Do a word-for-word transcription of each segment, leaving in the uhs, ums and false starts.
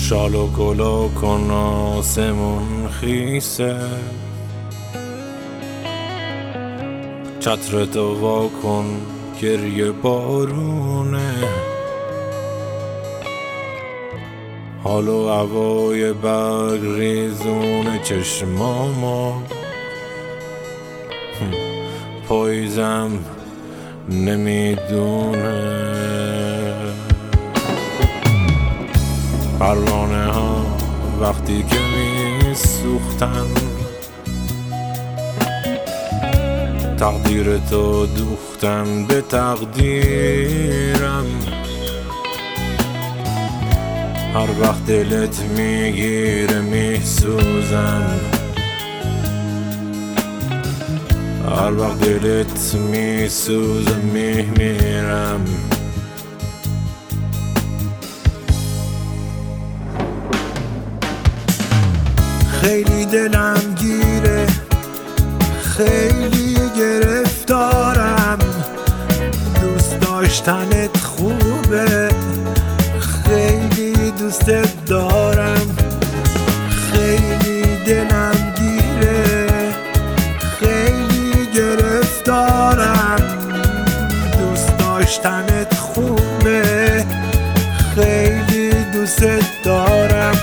شال و گلا کن آسمون خیسه، چتر تو وا کن گریه بارونه، حال و هوای برگ ریزون چشمامو پاییزم نمیدونه. پروانه ها وقتی که می سوختن، تقدیر تو دوختن به تقدیرم. هر وقت دلت میگیره میسوزم، هر وقت دلت میسوزه میمیرم. خیلی دلم گیره، خیلی گرفتارم، دوست داشتنت خوبه، خیلی دوستت دارم. خیلی دلم گیره، خیلی گرفتارم، دوست داشتنت خوبه، خیلی دوستت دارم.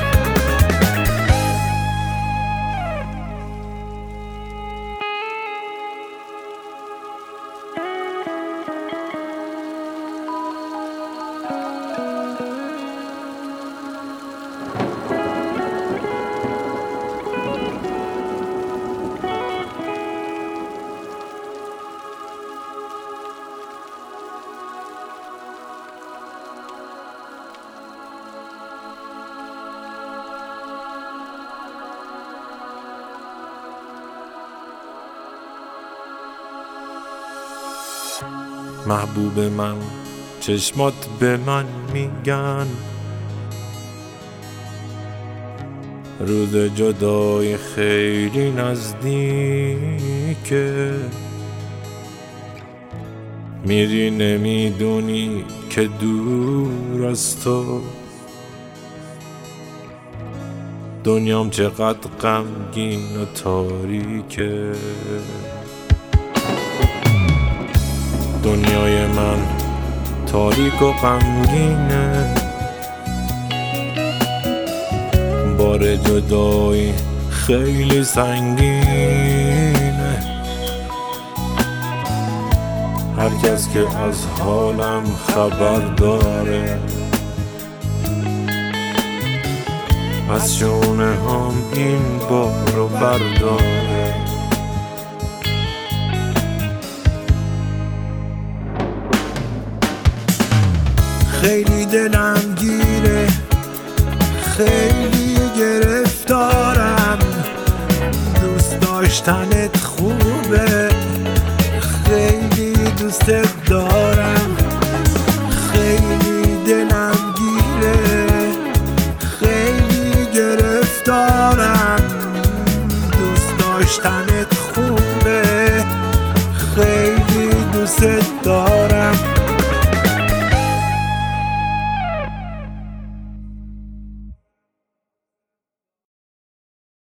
محبوب من چشمات به من میگن، روز جدای خیلی نزدیکه. میری نمیدونی که دور از تو دنیام چقدر غمگین و تاریکه. دنیای من تاریک و غمگینه، بار جدایی خیلی سنگینه. هر کس که از حالم خبر داره، از شونه هم این بارو برداره. خیلی دلم گیره، خیلی گرفتارم، دوست داشتنت خوبه، خیلی دوستت دارم. خیلی دلم گیره، خیلی گرفتارم، دوست داشتنت خوبه، خیلی دوستت دارم.